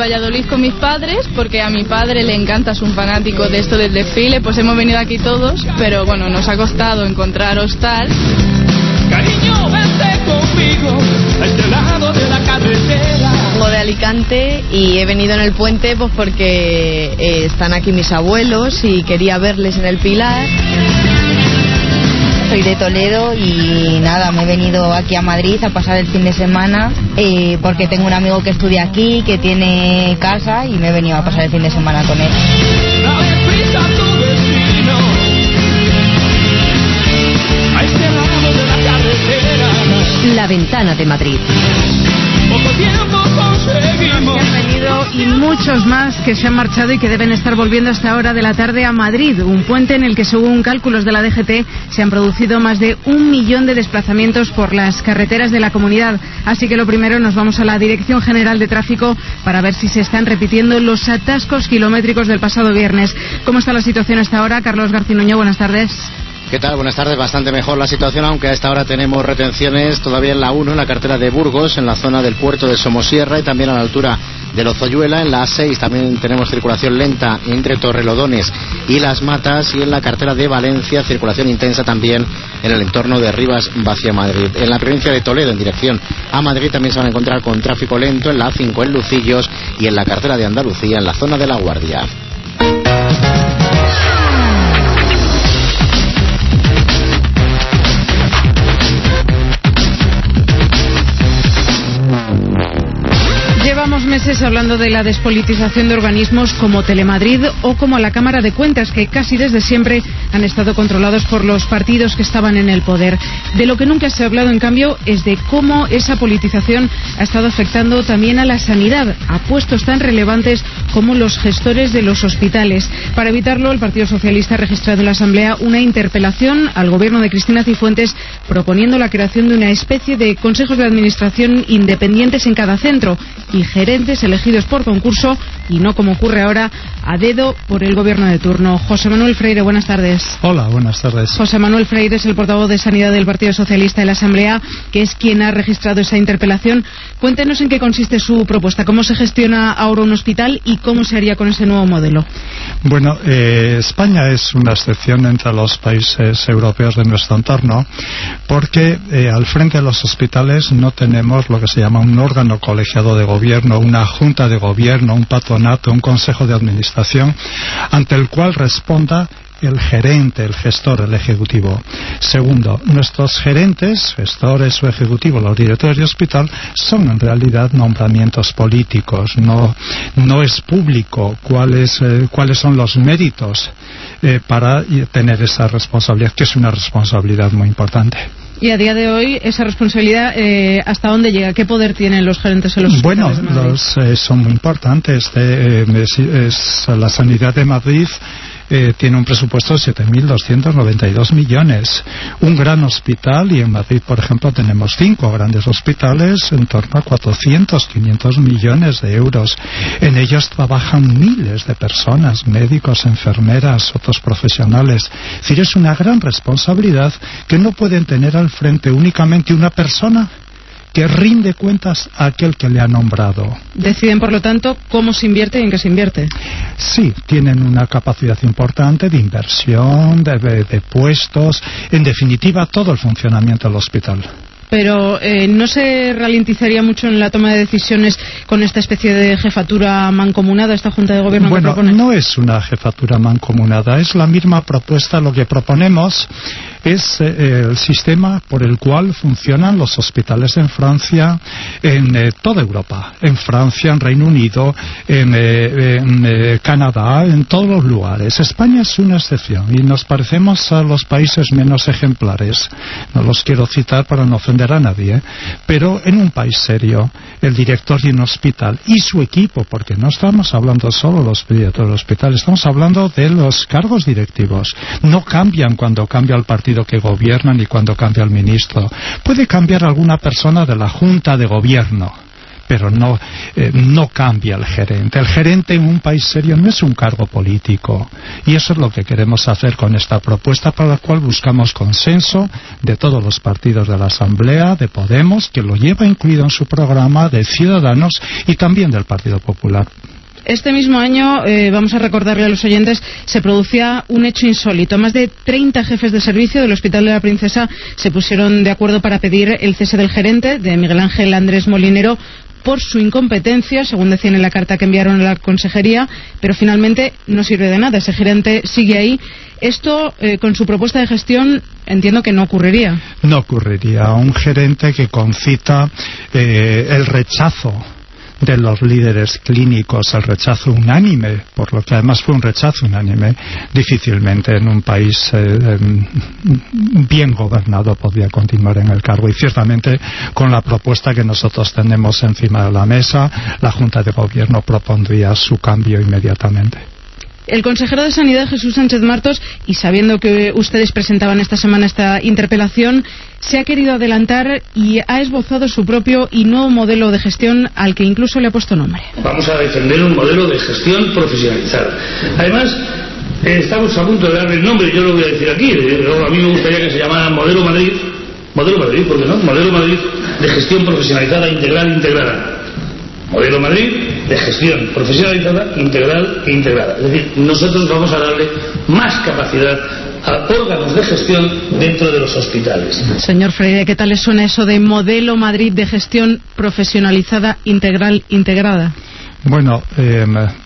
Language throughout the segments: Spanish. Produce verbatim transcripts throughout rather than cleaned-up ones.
Valladolid con mis padres, porque a mi padre le encanta, es un fanático de esto del desfile, pues hemos venido aquí todos, pero bueno, nos ha costado encontrar hostal. Cariño, vente conmigo a este lado de la carretera. Vengo de Alicante y he venido en el puente pues porque eh, están aquí mis abuelos y quería verles en el Pilar. Soy de Toledo y nada, me he venido aquí a Madrid a pasar el fin de semana eh, porque tengo un amigo que estudia aquí, que tiene casa y me he venido a pasar el fin de semana con él. La Ventana de Madrid. Han venido y muchos más que se han marchado y que deben estar volviendo a esta hora de la tarde a Madrid, un puente en el que, según cálculos de la D G T, se han producido más de un millón de desplazamientos por las carreteras de la comunidad. Así que lo primero, nos vamos a la Dirección General de Tráfico para ver si se están repitiendo los atascos kilométricos del pasado viernes. ¿Cómo está la situación hasta ahora? Carlos Garcinuño, buenas tardes. ¿Qué tal? Buenas tardes. Bastante mejor la situación, aunque a esta hora tenemos retenciones todavía en la uno, en la carretera de Burgos, en la zona del puerto de Somosierra y también a la altura de Lozoyuela. En la A seis también tenemos circulación lenta entre Torrelodones y Las Matas, y en la carretera de Valencia circulación intensa también en el entorno de Rivas hacia Madrid. En la provincia de Toledo, en dirección a Madrid, también se van a encontrar con tráfico lento en la A cinco en Lucillos y en la carretera de Andalucía en la zona de La Guardia. Llevamos meses hablando de la despolitización de organismos como Telemadrid o como la Cámara de Cuentas, que casi desde siempre han estado controlados por los partidos que estaban en el poder. De lo que nunca se ha hablado, en cambio, es de cómo esa politización ha estado afectando también a la sanidad, a puestos tan relevantes como los gestores de los hospitales. Para evitarlo, el Partido Socialista ha registrado en la Asamblea una interpelación al gobierno de Cristina Cifuentes proponiendo la creación de una especie de consejos de administración independientes en cada centro y gerentes elegidos por concurso y no, como ocurre ahora, a dedo por el gobierno de turno. José Manuel Freire, buenas tardes. Hola, buenas tardes. José Manuel Freire es el portavoz de Sanidad del Partido Socialista en la Asamblea, que es quien ha registrado esa interpelación. Cuéntenos en qué consiste su propuesta, cómo se gestiona ahora un hospital y cómo se haría con ese nuevo modelo. Bueno, eh, España es una excepción entre los países europeos de nuestro entorno, porque eh, al frente de los hospitales no tenemos lo que se llama un órgano colegiado de gobierno, una junta de gobierno, un patronato, un consejo de administración, ante el cual responda el gerente, el gestor, el ejecutivo. Segundo, nuestros gerentes, gestores o ejecutivos, los directores de hospital, son en realidad nombramientos políticos. No, no es público cuáles, eh, cuáles son los méritos eh, para tener esa responsabilidad, que es una responsabilidad muy importante. Y a día de hoy, esa responsabilidad, eh, ¿hasta dónde llega? ¿Qué poder tienen los gerentes en los hospitales de Madrid? Bueno, los, eh, son muy importantes. De, eh, es, es, la sanidad de Madrid Eh, tiene un presupuesto de siete mil doscientos noventa y dos millones. Un gran hospital, y en Madrid, por ejemplo, tenemos cinco grandes hospitales, en torno a cuatrocientos, quinientos millones de euros. En ellos trabajan miles de personas, médicos, enfermeras, otros profesionales. Es decir, es una gran responsabilidad que no pueden tener al frente únicamente una persona que rinde cuentas a aquel que le ha nombrado. Deciden, por lo tanto, cómo se invierte y en qué se invierte. Sí, tienen una capacidad importante de inversión, de, de, de puestos, en definitiva, todo el funcionamiento del hospital. Pero eh, ¿no se ralentizaría mucho en la toma de decisiones con esta especie de jefatura mancomunada, esta Junta de Gobierno bueno, que propone? No es una jefatura mancomunada, es la misma propuesta. Lo que proponemos es eh, el sistema por el cual funcionan los hospitales en Francia, en eh, toda Europa, en Francia, en Reino Unido, en, eh, en eh, Canadá, en todos los lugares. España es una excepción y nos parecemos a los países menos ejemplares. No los quiero citar para no ofender a nadie, ¿eh? Pero en un país serio, el director de un hospital y su equipo, porque no estamos hablando solo de los directores del hospital, estamos hablando de los cargos directivos. No cambian cuando cambia el partido que gobierna ni cuando cambia el ministro. Puede cambiar alguna persona de la Junta de Gobierno, pero no, eh, no cambia el gerente. El gerente en un país serio no es un cargo político, y eso es lo que queremos hacer con esta propuesta, para la cual buscamos consenso de todos los partidos de la Asamblea, de Podemos, que lo lleva incluido en su programa, de Ciudadanos y también del Partido Popular. Este mismo año, eh, vamos a recordarle a los oyentes, se producía un hecho insólito. Más de treinta jefes de servicio del Hospital de la Princesa se pusieron de acuerdo para pedir el cese del gerente, de Miguel Ángel Andrés Molinero, por su incompetencia, según decían en la carta que enviaron a la consejería, pero finalmente no sirve de nada. Ese gerente sigue ahí. Esto, eh, con su propuesta de gestión, entiendo que no ocurriría. No ocurriría. Un gerente que concita eh, el rechazo de los líderes clínicos, el rechazo unánime, por lo que además fue un rechazo unánime, difícilmente en un país eh, bien gobernado podría continuar en el cargo. Y ciertamente, con la propuesta que nosotros tenemos encima de la mesa, la Junta de Gobierno propondría su cambio inmediatamente. El consejero de Sanidad, Jesús Sánchez Martos, y sabiendo que ustedes presentaban esta semana esta interpelación, se ha querido adelantar y ha esbozado su propio y nuevo modelo de gestión, al que incluso le ha puesto nombre. Vamos a defender un modelo de gestión profesionalizada. Además, eh, estamos a punto de darle el nombre, yo lo voy a decir aquí, eh, a mí me gustaría que se llamara Modelo Madrid, Modelo Madrid, ¿por qué no? Modelo Madrid de gestión profesionalizada, integral, integrada. Modelo Madrid de gestión profesionalizada, integral e integrada. Es decir, nosotros vamos a darle más capacidad a órganos de gestión dentro de los hospitales. Señor Freire, ¿qué tal le suena eso de Modelo Madrid de gestión profesionalizada, integral, integrada? Bueno, eh,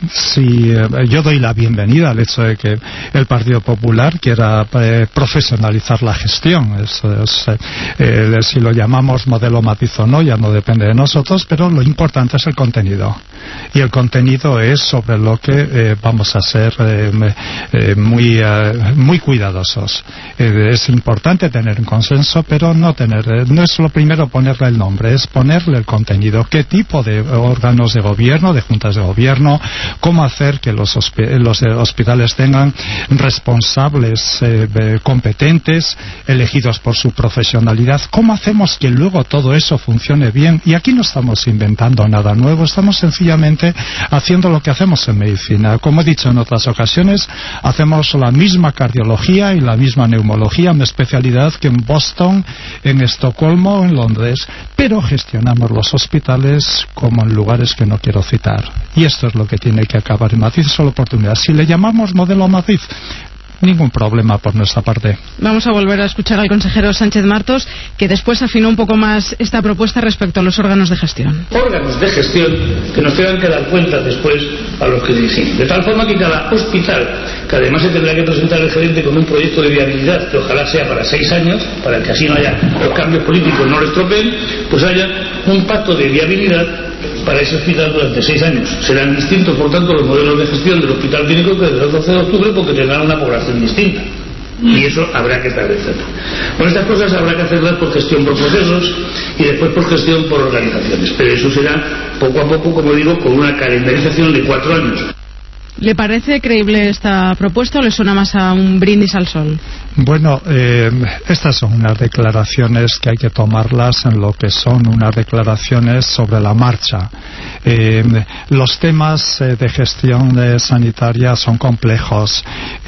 si eh, yo doy la bienvenida al hecho de que el Partido Popular quiera eh, profesionalizar la gestión. Eso es, eh, si lo llamamos modelo Madrid o no, ya no depende de nosotros, pero lo importante es el contenido. Y el contenido es sobre lo que eh, vamos a ser eh, eh, muy, eh, muy cuidadosos. Eh, es importante tener un consenso, pero no tener, eh, no es lo primero ponerle el nombre, es ponerle el contenido. ¿Qué tipo de órganos de gobierno, de juntas de gobierno, cómo hacer que los, hospi- los hospitales tengan responsables eh, competentes, elegidos por su profesionalidad? ¿Cómo hacemos que luego todo eso funcione bien? Y aquí no estamos inventando nada nuevo, estamos sencillamente haciendo lo que hacemos en medicina. Como he dicho en otras ocasiones, hacemos la misma cardiología y la misma neumología, una especialidad que en Boston, en Estocolmo, en Londres, pero gestionamos los hospitales como en lugares que no quiero citar. Y esto es lo que tiene que acabar en Madrid, es la oportunidad. Si le llamamos modelo Madrid, ningún problema por nuestra parte. Vamos a volver a escuchar al consejero Sánchez Martos, que después afinó un poco más esta propuesta respecto a los órganos de gestión. Órganos de gestión que nos tengan que dar cuenta después a los que dirigimos. De tal forma que cada hospital, que además se tendrá que presentar el gerente con un proyecto de viabilidad, que ojalá sea para seis años, para que así no haya los cambios políticos, no lo estropeen, pues haya un pacto de viabilidad para ese hospital durante seis años. Serán distintos, por tanto, los modelos de gestión del hospital clínico que desde el doce de octubre, porque tendrán una población distinta. Y eso habrá que establecerlo. Bueno, estas cosas habrá que hacerlas por gestión por procesos y después por gestión por organizaciones. Pero eso será poco a poco, como digo, con una calendarización de cuatro años. ¿Le parece creíble esta propuesta o le suena más a un brindis al sol? Bueno, eh, estas son unas declaraciones que hay que tomarlas en lo que son unas declaraciones sobre la marcha. Eh, los temas eh, de gestión eh, sanitaria son complejos.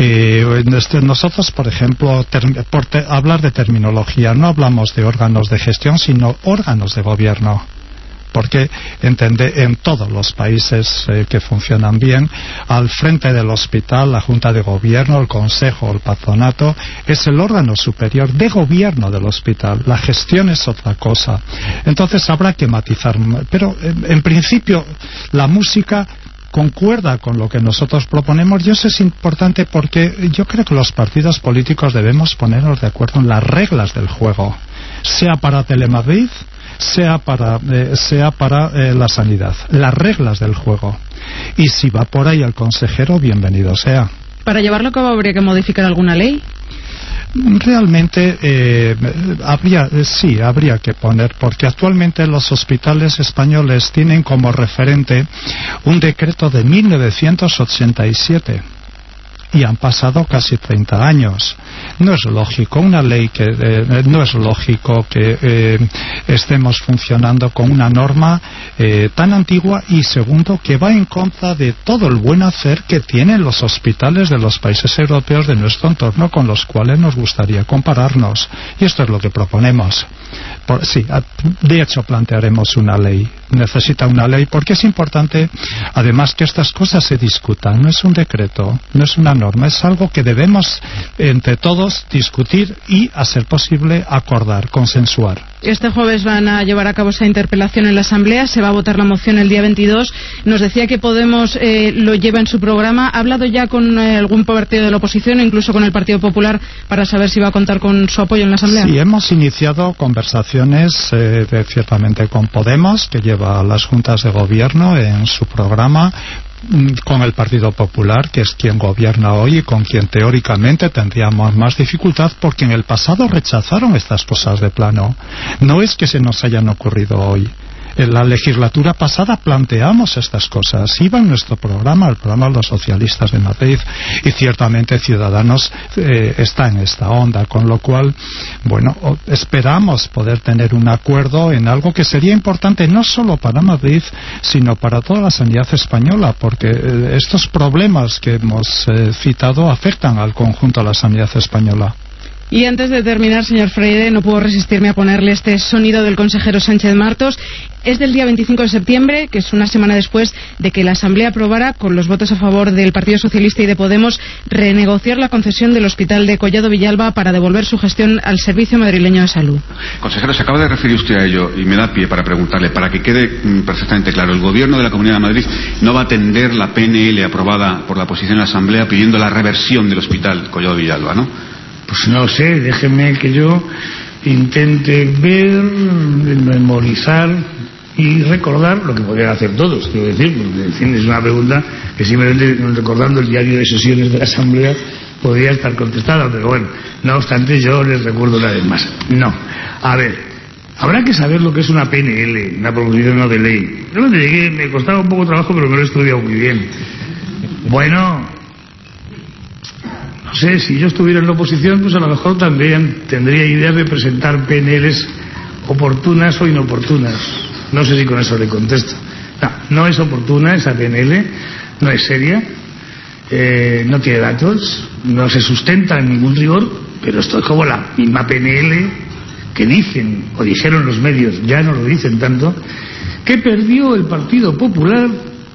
Eh, nosotros, por ejemplo, ter- por te- hablar de terminología, no hablamos de órganos de gestión, sino órganos de gobierno. Porque entende, en todos los países eh, que funcionan bien, al frente del hospital, la Junta de Gobierno, el Consejo, el Patronato, es el órgano superior de gobierno del hospital. La gestión es otra cosa. Entonces habrá que matizar. Pero en, en principio la música concuerda con lo que nosotros proponemos, y eso es importante porque yo creo que los partidos políticos debemos ponernos de acuerdo en las reglas del juego, sea para Telemadrid, sea para, eh, sea para eh, la sanidad, las reglas del juego. Y si va por ahí el consejero, bienvenido sea. ¿Para llevarlo a cabo habría que modificar alguna ley? Realmente eh, habría, eh, sí, habría que poner, porque actualmente los hospitales españoles tienen como referente un decreto de mil novecientos ochenta y siete. y han pasado casi treinta años. No es lógico una ley que eh, no es lógico que eh, estemos funcionando con una norma eh, tan antigua, y segundo, que va en contra de todo el buen hacer que tienen los hospitales de los países europeos de nuestro entorno, con los cuales nos gustaría compararnos. Y esto es lo que proponemos. Por, sí, de hecho plantearemos una ley. Necesita una ley porque es importante, además, que estas cosas se discutan. No es un decreto, no es una norma, es algo que debemos entre todos discutir y, a ser posible, acordar, consensuar. Este jueves van a llevar a cabo esa interpelación en la Asamblea, se va a votar la moción el día veintidós. Nos decía que Podemos eh, lo lleva en su programa. ¿Ha hablado ya con eh, algún partido de la oposición, incluso con el Partido Popular, para saber si va a contar con su apoyo en la Asamblea? Sí, hemos iniciado conversaciones eh, de, ciertamente con Podemos, que lleva a las juntas de gobierno en su programa, con el Partido Popular, que es quien gobierna hoy y con quien teóricamente tendríamos más dificultad, porque en el pasado rechazaron estas cosas de plano. No es que se nos hayan ocurrido hoy. En la legislatura pasada planteamos estas cosas, iba en nuestro programa, el programa de los socialistas de Madrid, y ciertamente Ciudadanos eh, está en esta onda, con lo cual, bueno, esperamos poder tener un acuerdo en algo que sería importante no solo para Madrid, sino para toda la sanidad española, porque eh, estos problemas que hemos eh, citado afectan al conjunto de la sanidad española. Y antes de terminar, señor Freire, no puedo resistirme a ponerle este sonido del consejero Sánchez Martos. Es del día veinticinco de septiembre, que es una semana después de que la Asamblea aprobara, con los votos a favor del Partido Socialista y de Podemos, renegociar la concesión del Hospital de Collado Villalba para devolver su gestión al Servicio Madrileño de Salud. Consejero, se acaba de referir usted a ello y me da pie para preguntarle, para que quede mm, perfectamente claro, el Gobierno de la Comunidad de Madrid no va a atender la P N L aprobada por la oposición en la Asamblea pidiendo la reversión del Hospital Collado Villalba, ¿no? Pues no sé, déjeme que yo intente ver, memorizar y recordar lo que podrían hacer todos, quiero decir, porque en fin, es una pregunta que simplemente recordando el diario de sesiones de la Asamblea podría estar contestada, pero bueno, no obstante yo les recuerdo una vez más. No, a ver, habrá que saber lo que es una P N L, una proposición no de ley. Yo cuando llegué me costaba un poco de trabajo, pero me lo he estudiado muy bien. Bueno, no sé, si yo estuviera en la oposición, pues a lo mejor también tendría ideas de presentar P N Ls oportunas o inoportunas. No sé si con eso le contesto. No, no es oportuna esa P N L, no es seria, eh, no tiene datos, no se sustenta en ningún rigor, pero esto es como la misma P N L que dicen, o dijeron los medios, ya no lo dicen tanto, que perdió el Partido Popular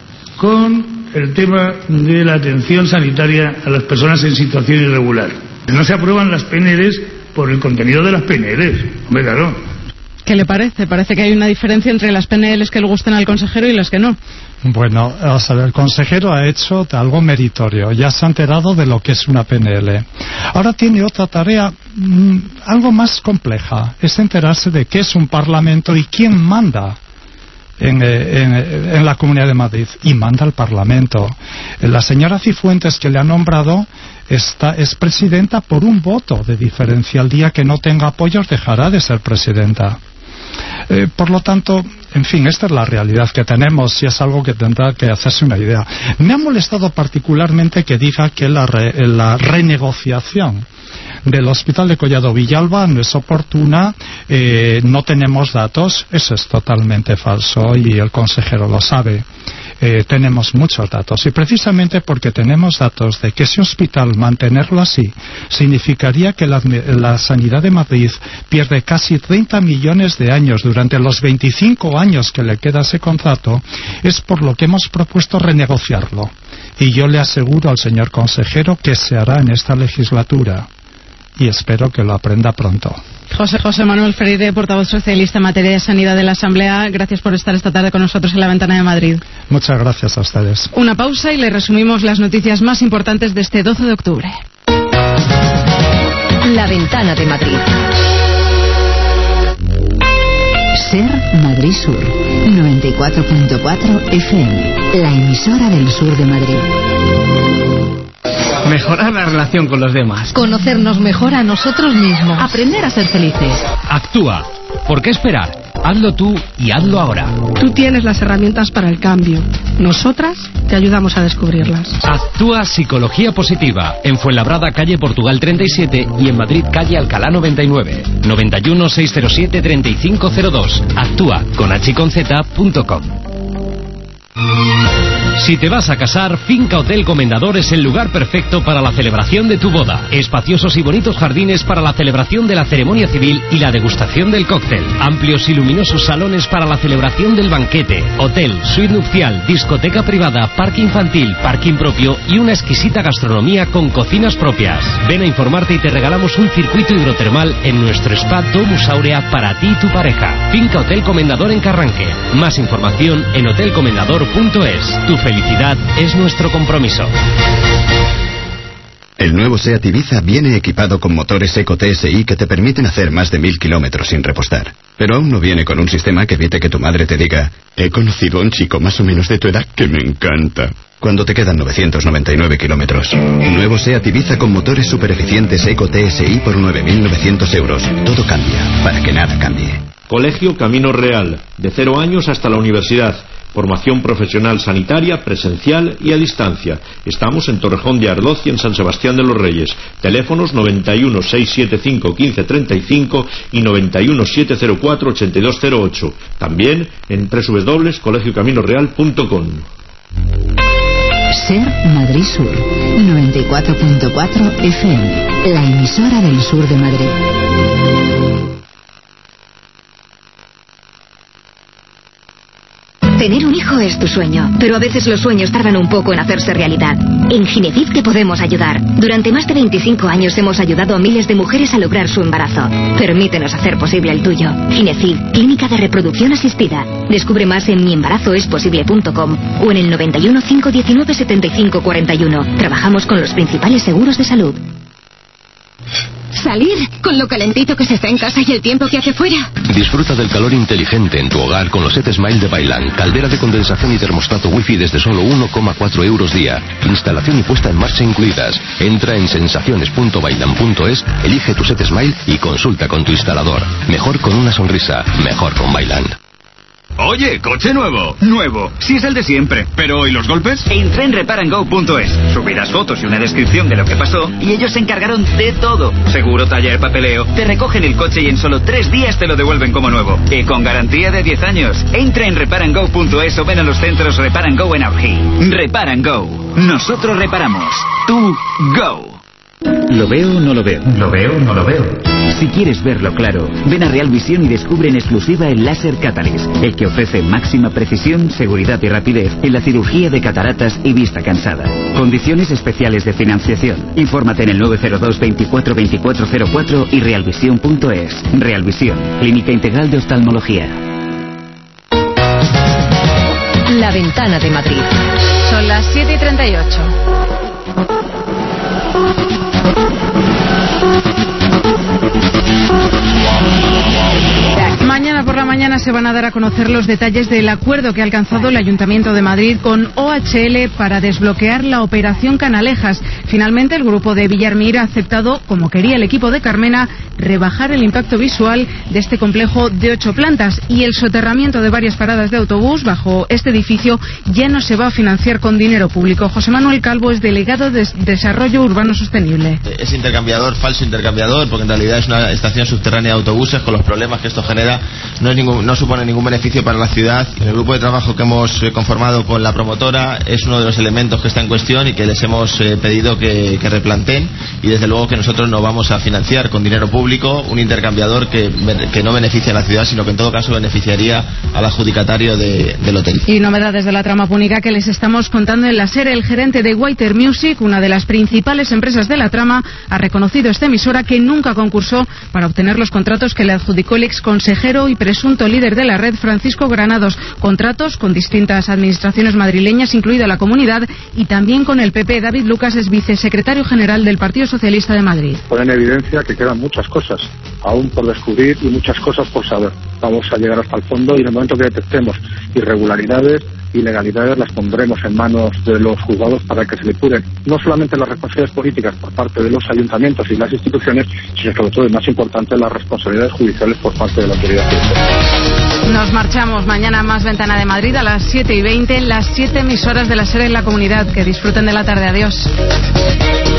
con el tema de la atención sanitaria a las personas en situación irregular. No se aprueban las P N Ls por el contenido de las P N Ls. Hombre, claro. ¿Qué le parece? Parece que hay una diferencia entre las P N Ls que le gustan al consejero y las que no. Bueno, o sea, el consejero ha hecho algo meritorio. Ya se ha enterado de lo que es una P N L. Ahora tiene otra tarea mmm, algo más compleja. Es enterarse de qué es un parlamento y quién manda En, en, en la Comunidad de Madrid, y manda al Parlamento. La señora Cifuentes, que le ha nombrado, está, es presidenta por un voto de diferencia. El día que no tenga apoyos dejará de ser presidenta. Eh, por lo tanto, en fin, esta es la realidad que tenemos y es algo que tendrá que hacerse una idea. Me ha molestado particularmente que diga que la, re, la renegociación del Hospital de Collado Villalba no es oportuna, eh, no tenemos datos. Eso es totalmente falso y el consejero lo sabe. Eh, tenemos muchos datos y precisamente porque tenemos datos de que ese hospital, mantenerlo así, significaría que la, la sanidad de Madrid pierde casi treinta millones de años durante los veinticinco años que le queda ese contrato. Es por lo que hemos propuesto renegociarlo, y yo le aseguro al señor consejero que se hará en esta legislatura y espero que lo aprenda pronto. José José Manuel Freire, portavoz socialista en materia de sanidad de la Asamblea, gracias por estar esta tarde con nosotros en La Ventana de Madrid. Muchas gracias a ustedes. Una pausa y le resumimos las noticias más importantes de este doce de octubre. La Ventana de Madrid. Ser Madrid Sur, noventa y cuatro punto cuatro F M, la emisora del sur de Madrid. Mejorar la relación con los demás. Conocernos mejor a nosotros mismos. Aprender a ser felices. Actúa. ¿Por qué esperar? Hazlo tú y hazlo ahora. Tú tienes las herramientas para el cambio. Nosotras te ayudamos a descubrirlas. Actúa Psicología Positiva, en Fuenlabrada, calle Portugal treinta y siete, y en Madrid, calle Alcalá noventa y nueve. noventa y uno, seiscientos siete, treinta y cinco cero dos. Actúa con h y con z punto com. Si te vas a casar, Finca Hotel Comendador es el lugar perfecto para la celebración de tu boda. Espaciosos y bonitos jardines para la celebración de la ceremonia civil y la degustación del cóctel. Amplios y luminosos salones para la celebración del banquete. Hotel, suite nupcial, discoteca privada, parque infantil, parking propio y una exquisita gastronomía con cocinas propias. Ven a informarte y te regalamos un circuito hidrotermal en nuestro spa Domus Aurea para ti y tu pareja. Finca Hotel Comendador en Carranque. Más información en hotel comendador punto es. Tu felicidad es nuestro compromiso. El nuevo SEAT Ibiza viene equipado con motores Eco T S I que te permiten hacer más de mil kilómetros sin repostar. Pero aún no viene con un sistema que evite que tu madre te diga: he conocido a un chico más o menos de tu edad que me encanta, cuando te quedan novecientos noventa y nueve kilómetros. Nuevo SEAT Ibiza con motores super eficientes Eco T S I por nueve mil novecientos euros. Todo cambia para que nada cambie. Colegio Camino Real, de cero años hasta la universidad. Formación profesional sanitaria, presencial y a distancia. Estamos en Torrejón de Ardoz y en San Sebastián de los Reyes. Teléfonos noventa y uno, seiscientos setenta y cinco, quince treinta y cinco y noventa y uno, setecientos cuatro, ochenta y dos cero ocho. También en doble u doble u doble u punto colegio camino real punto com. Ser Madrid Sur, noventa y cuatro punto cuatro F M, la emisora del sur de Madrid. Tener un hijo es tu sueño, pero a veces los sueños tardan un poco en hacerse realidad. En Ginecid te podemos ayudar. Durante más de veinticinco años hemos ayudado a miles de mujeres a lograr su embarazo. Permítenos hacer posible el tuyo. Ginecid, clínica de reproducción asistida. Descubre más en mi embarazo es posible punto com o en el noventa y uno, cinco diecinueve, setenta y cinco cuarenta y uno. Trabajamos con los principales seguros de salud. Salir con lo calentito que se está en casa y el tiempo que hace fuera. Disfruta del calor inteligente en tu hogar con los Set Smile de Bailan. Caldera de condensación y termostato wifi desde solo uno coma cuatro euros día. Instalación y puesta en marcha incluidas. Entra en sensaciones punto bailan punto es, elige tu Set Smile y consulta con tu instalador. Mejor con una sonrisa, mejor con Bailan. Oye, coche nuevo. Nuevo. Sí, es el de siempre. Pero ¿y los golpes? Entra en repar and go punto es. Subirás fotos y una descripción de lo que pasó y ellos se encargaron de todo. Seguro, taller, papeleo. Te recogen el coche y en solo tres días te lo devuelven como nuevo. Y con garantía de diez años. Entra en repar and go punto es o ven a los centros Repar and Go en Aurgi. Repar and Go. Nosotros reparamos. Tú, go. ¿Lo veo o no lo veo? ¿Lo veo o no lo veo? Si quieres verlo claro, ven a Real Visión y descubre en exclusiva el Láser Catalyst, el que ofrece máxima precisión, seguridad y rapidez en la cirugía de cataratas y vista cansada. Condiciones especiales de financiación. Infórmate en el nueve cero dos, veinticuatro, veinticuatro cero cuatro y realvisión punto es. Real Visión, clínica integral de oftalmología. La ventana de Madrid. Son las siete y treinta y ocho. Mañana por la mañana se van a dar a conocer los detalles del acuerdo que ha alcanzado el Ayuntamiento de Madrid con O H L para desbloquear la operación Canalejas. Finalmente, el grupo de Villarmir ha aceptado, como quería el equipo de Carmena, rebajar el impacto visual de este complejo de ocho plantas, y el soterramiento de varias paradas de autobús bajo este edificio ya no se va a financiar con dinero público. José Manuel Calvo es delegado de Desarrollo Urbano Sostenible. Es intercambiador, falso intercambiador, porque en realidad es una estación subterránea de autobuses. Con los problemas que esto genera, no, es ningún, no supone ningún beneficio para la ciudad. En el grupo de trabajo que hemos conformado con la promotora es uno de los elementos que está en cuestión y que les hemos eh, pedido que, que replanteen, y desde luego que nosotros no vamos a financiar con dinero público un intercambiador que, que no beneficia a la ciudad, sino que en todo caso beneficiaría al adjudicatario de, del hotel. Y novedades de la trama púnica que les estamos contando en la SER. El gerente de Whiter Music, una de las principales empresas de la trama, ha reconocido a esta emisora que nunca concursó para obtener los contratos que le adjudicó el exconsejero y presunto líder de la red, Francisco Granados. Contratos con distintas administraciones madrileñas, incluida la Comunidad, y también con el P P. David Lucas es vicesecretario general del Partido Socialista de Madrid. Pone en evidencia que quedan muchas cosas aún por descubrir y muchas cosas por saber. Vamos a llegar hasta el fondo y en el momento que detectemos irregularidades, ilegalidades, las pondremos en manos de los juzgados para que se depuren no solamente las responsabilidades políticas por parte de los ayuntamientos y las instituciones, sino sobre todo, y más importante, las responsabilidades judiciales por parte de la autoridad judicial. Nos marchamos. Mañana más Ventana de Madrid a las siete y veinte, las siete emisoras de la SER en la comunidad. Que disfruten de la tarde. Adiós.